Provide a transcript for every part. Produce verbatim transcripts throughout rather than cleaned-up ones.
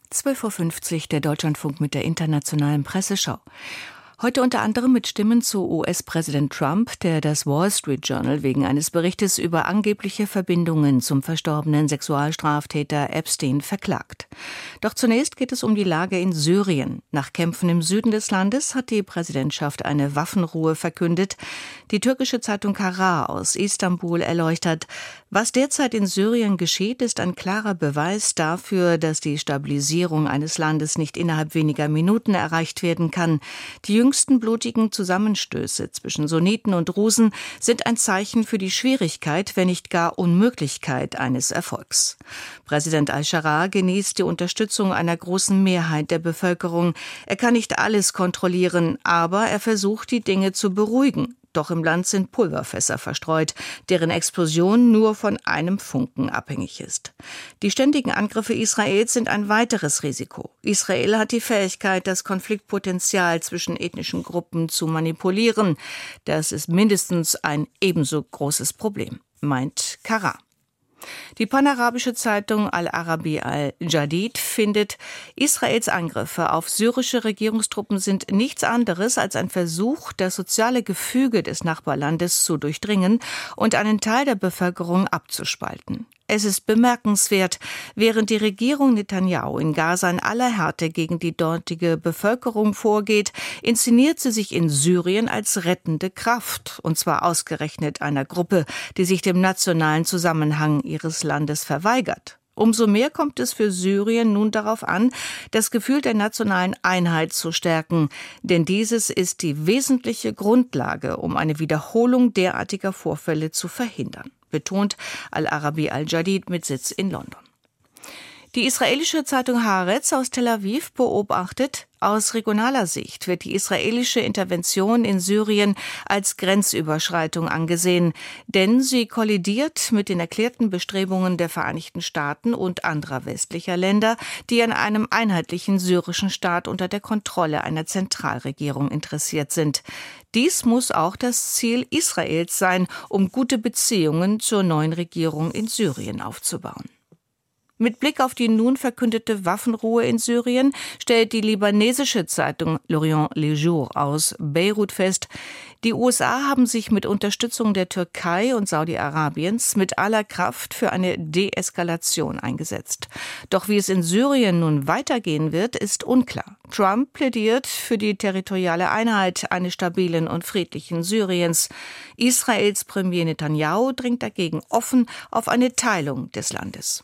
zwölf Uhr fünfzig, der Deutschlandfunk mit der internationalen Presseschau. Heute unter anderem mit Stimmen zu U S-Präsident Trump, der das Wall Street Journal wegen eines Berichtes über angebliche Verbindungen zum verstorbenen Sexualstraftäter Epstein verklagt. Doch zunächst geht es um die Lage in Syrien. Nach Kämpfen im Süden des Landes hat die Präsidentschaft eine Waffenruhe verkündet. Die türkische Zeitung Karar aus Istanbul erläutert, was derzeit in Syrien geschieht, ist ein klarer Beweis dafür, dass die Stabilisierung eines Landes nicht innerhalb weniger Minuten erreicht werden kann. Die jüngsten blutigen Zusammenstöße zwischen Sunniten und Drusen sind ein Zeichen für die Schwierigkeit, wenn nicht gar Unmöglichkeit eines Erfolgs. Präsident al-Sharaa genießt die Unterstützung einer großen Mehrheit der Bevölkerung. Er kann nicht alles kontrollieren, aber er versucht, die Dinge zu beruhigen. Doch im Land sind Pulverfässer verstreut, deren Explosion nur von einem Funken abhängig ist. Die ständigen Angriffe Israels sind ein weiteres Risiko. Israel hat die Fähigkeit, das Konfliktpotenzial zwischen ethnischen Gruppen zu manipulieren. Das ist mindestens ein ebenso großes Problem, meint Karar. Die panarabische Zeitung Al-Arabi al-Jadid findet, Israels Angriffe auf syrische Regierungstruppen sind nichts anderes als ein Versuch, das soziale Gefüge des Nachbarlandes zu durchdringen und einen Teil der Bevölkerung abzuspalten. Es ist bemerkenswert, während die Regierung Netanyahu in Gaza in aller Härte gegen die dortige Bevölkerung vorgeht, inszeniert sie sich in Syrien als rettende Kraft, und zwar ausgerechnet einer Gruppe, die sich dem nationalen Zusammenhang ihres Landes verweigert. Umso mehr kommt es für Syrien nun darauf an, das Gefühl der nationalen Einheit zu stärken, denn dieses ist die wesentliche Grundlage, um eine Wiederholung derartiger Vorfälle zu verhindern, betont Al-Arabi al-Jadid mit Sitz in London. Die israelische Zeitung Haaretz aus Tel Aviv beobachtet, aus regionaler Sicht wird die israelische Intervention in Syrien als Grenzüberschreitung angesehen, denn sie kollidiert mit den erklärten Bestrebungen der Vereinigten Staaten und anderer westlicher Länder, die an einem einheitlichen syrischen Staat unter der Kontrolle einer Zentralregierung interessiert sind. Dies muss auch das Ziel Israels sein, um gute Beziehungen zur neuen Regierung in Syrien aufzubauen. Mit Blick auf die nun verkündete Waffenruhe in Syrien stellt die libanesische Zeitung L'Orient Le Jour aus Beirut fest, die U S A haben sich mit Unterstützung der Türkei und Saudi-Arabiens mit aller Kraft für eine Deeskalation eingesetzt. Doch wie es in Syrien nun weitergehen wird, ist unklar. Trump plädiert für die territoriale Einheit eines stabilen und friedlichen Syriens. Israels Premier Netanyahu dringt dagegen offen auf eine Teilung des Landes.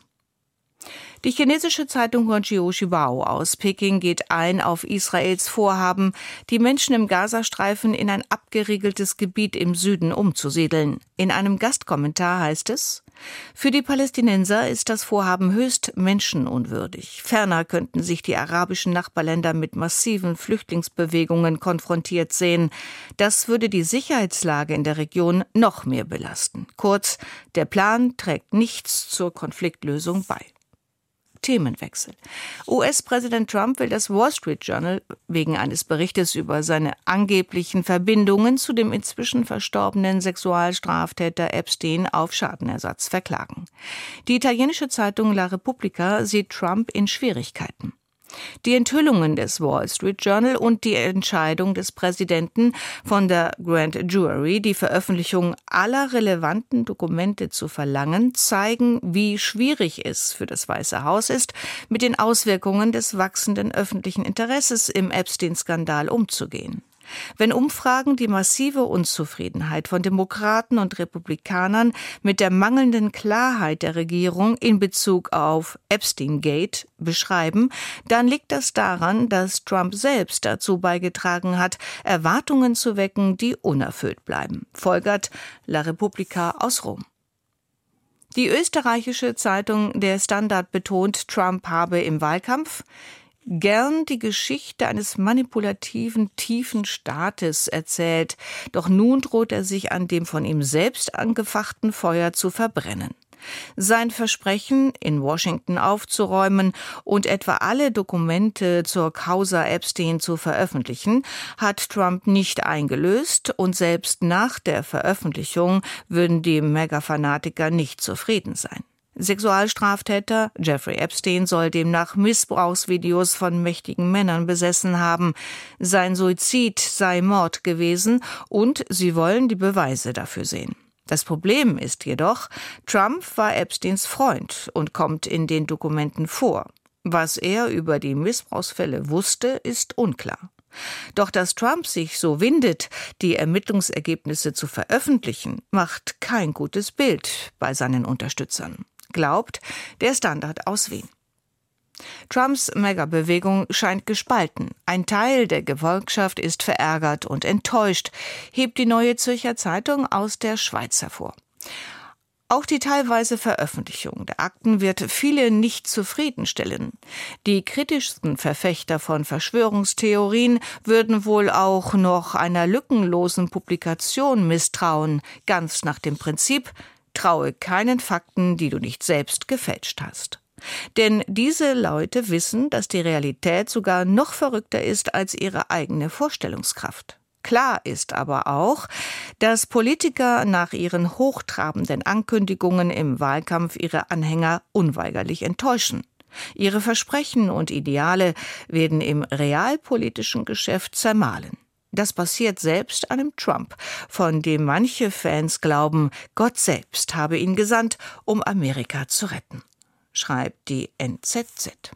Die chinesische Zeitung Huanqiu Shibao aus Peking geht ein auf Israels Vorhaben, die Menschen im Gazastreifen in ein abgeriegeltes Gebiet im Süden umzusiedeln. In einem Gastkommentar heißt es: Für die Palästinenser ist das Vorhaben höchst menschenunwürdig. Ferner könnten sich die arabischen Nachbarländer mit massiven Flüchtlingsbewegungen konfrontiert sehen. Das würde die Sicherheitslage in der Region noch mehr belasten. Kurz, der Plan trägt nichts zur Konfliktlösung bei. Themenwechsel. U S-Präsident Trump will das Wall Street Journal wegen eines Berichtes über seine angeblichen Verbindungen zu dem inzwischen verstorbenen Sexualstraftäter Epstein auf Schadenersatz verklagen. Die italienische Zeitung La Repubblica sieht Trump in Schwierigkeiten. Die Enthüllungen des Wall Street Journal und die Entscheidung des Präsidenten von der Grand Jury, die Veröffentlichung aller relevanten Dokumente zu verlangen, zeigen, wie schwierig es für das Weiße Haus ist, mit den Auswirkungen des wachsenden öffentlichen Interesses im Epstein-Skandal umzugehen. Wenn Umfragen die massive Unzufriedenheit von Demokraten und Republikanern mit der mangelnden Klarheit der Regierung in Bezug auf Epstein-Gate beschreiben, dann liegt das daran, dass Trump selbst dazu beigetragen hat, Erwartungen zu wecken, die unerfüllt bleiben, folgert La Repubblica aus Rom. Die österreichische Zeitung Der Standard betont, Trump habe im Wahlkampf gern die Geschichte eines manipulativen, tiefen Staates erzählt, doch nun droht er sich an dem von ihm selbst angefachten Feuer zu verbrennen. Sein Versprechen, in Washington aufzuräumen und etwa alle Dokumente zur Causa Epstein zu veröffentlichen, hat Trump nicht eingelöst, und selbst nach der Veröffentlichung würden die MAGA-Fanatiker nicht zufrieden sein. Sexualstraftäter Jeffrey Epstein soll demnach Missbrauchsvideos von mächtigen Männern besessen haben. Sein Suizid sei Mord gewesen und sie wollen die Beweise dafür sehen. Das Problem ist jedoch, Trump war Epsteins Freund und kommt in den Dokumenten vor. Was er über die Missbrauchsfälle wusste, ist unklar. Doch dass Trump sich so windet, die Ermittlungsergebnisse zu veröffentlichen, macht kein gutes Bild bei seinen Unterstützern, glaubt der Standard aus Wien. Trumps MAGA-Bewegung scheint gespalten. Ein Teil der Gefolgschaft ist verärgert und enttäuscht, hebt die Neue Zürcher Zeitung aus der Schweiz hervor. Auch die teilweise Veröffentlichung der Akten wird viele nicht zufriedenstellen. Die kritischsten Verfechter von Verschwörungstheorien würden wohl auch noch einer lückenlosen Publikation misstrauen, ganz nach dem Prinzip: Traue keinen Fakten, die du nicht selbst gefälscht hast. Denn diese Leute wissen, dass die Realität sogar noch verrückter ist als ihre eigene Vorstellungskraft. Klar ist aber auch, dass Politiker nach ihren hochtrabenden Ankündigungen im Wahlkampf ihre Anhänger unweigerlich enttäuschen. Ihre Versprechen und Ideale werden im realpolitischen Geschäft zermahlen. Das passiert selbst einem Trump, von dem manche Fans glauben, Gott selbst habe ihn gesandt, um Amerika zu retten, schreibt die N Z Z.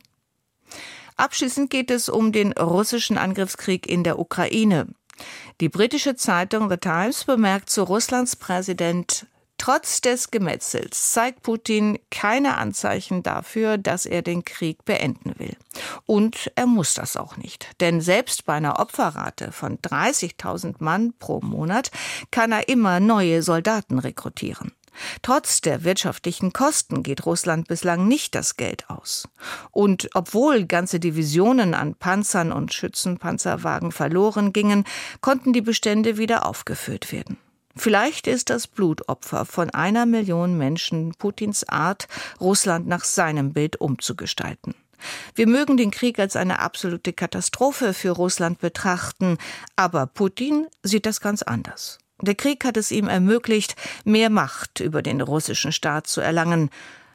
Abschließend geht es um den russischen Angriffskrieg in der Ukraine. Die britische Zeitung The Times bemerkt zu Russlands Präsident: Trotz des Gemetzels zeigt Putin keine Anzeichen dafür, dass er den Krieg beenden will. Und er muss das auch nicht. Denn selbst bei einer Opferrate von dreißigtausend Mann pro Monat kann er immer neue Soldaten rekrutieren. Trotz der wirtschaftlichen Kosten geht Russland bislang nicht das Geld aus. Und obwohl ganze Divisionen an Panzern und Schützenpanzerwagen verloren gingen, konnten die Bestände wieder aufgefüllt werden. Vielleicht ist das Blutopfer von einer Million Menschen Putins Art, Russland nach seinem Bild umzugestalten. Wir mögen den Krieg als eine absolute Katastrophe für Russland betrachten, aber Putin sieht das ganz anders. Der Krieg hat es ihm ermöglicht, mehr Macht über den russischen Staat zu erlangen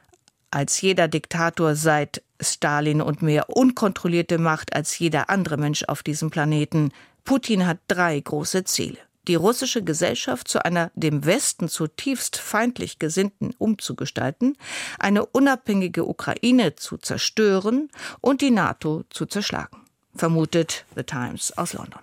als jeder Diktator seit Stalin und mehr unkontrollierte Macht als jeder andere Mensch auf diesem Planeten. Putin hat drei große Ziele: Die russische Gesellschaft zu einer dem Westen zutiefst feindlich gesinnten umzugestalten, eine unabhängige Ukraine zu zerstören und die NATO zu zerschlagen, vermutet The Times aus London.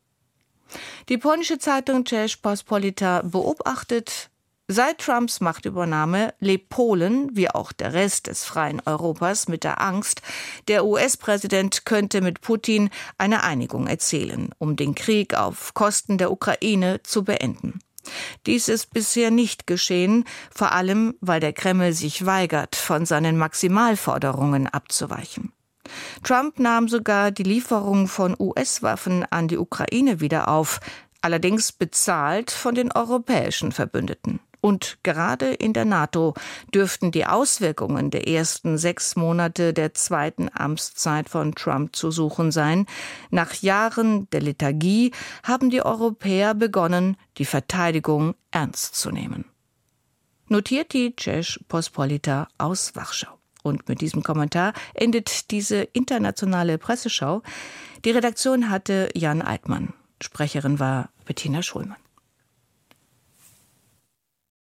Die polnische Zeitung Rzeczpospolita beobachtet: Seit Trumps Machtübernahme lebt Polen, wie auch der Rest des freien Europas, mit der Angst, der U S-Präsident könnte mit Putin eine Einigung erzielen, um den Krieg auf Kosten der Ukraine zu beenden. Dies ist bisher nicht geschehen, vor allem weil der Kreml sich weigert, von seinen Maximalforderungen abzuweichen. Trump nahm sogar die Lieferung von U S-Waffen an die Ukraine wieder auf, allerdings bezahlt von den europäischen Verbündeten. Und gerade in der NATO dürften die Auswirkungen der ersten sechs Monate der zweiten Amtszeit von Trump zu suchen sein. Nach Jahren der Lethargie haben die Europäer begonnen, die Verteidigung ernst zu nehmen. Notiert die Rzeczpospolita aus Warschau. Und mit diesem Kommentar endet diese internationale Presseschau. Die Redaktion hatte Jan Altmann. Sprecherin war Bettina Schulmann.